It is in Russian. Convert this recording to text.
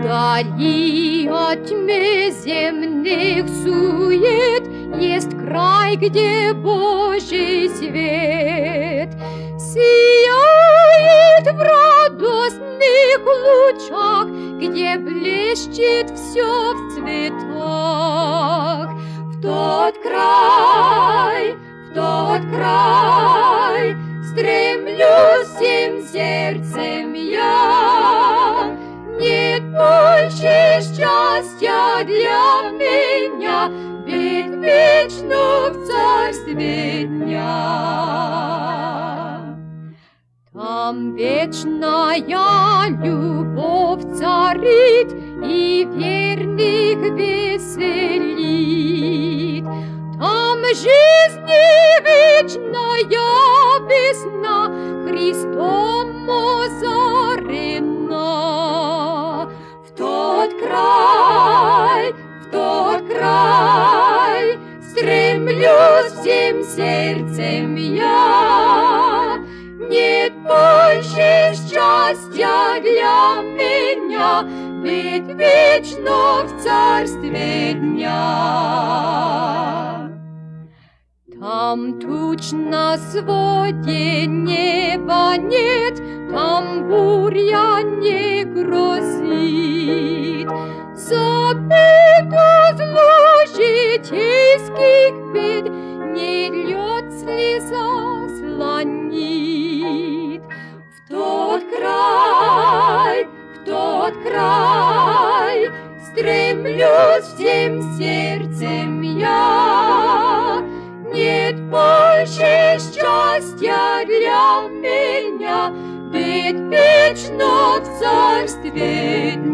Вдали от тьмы земных сует есть край, где Божий свет сияет в радостных лучах, где блещет все в цветах. В тот край стремлюсь всем сердцем я. Нет больше счастья для меня, быть вечно в царстве дня. Там вечная любовь царит и верных веселит. Там жизни вечная весна Христом озарена. В тот край стремлюсь всем сердцем я. Нет больше счастья для меня, быть вечно в царстве дня. Там туч на своде неба нет, там буря не грозит. Забыто зло житейских бед не льет слеза слонит. В тот край стремлюсь всем сердцем я. Нет больше счастья для меня, быть вечно в царстве дня.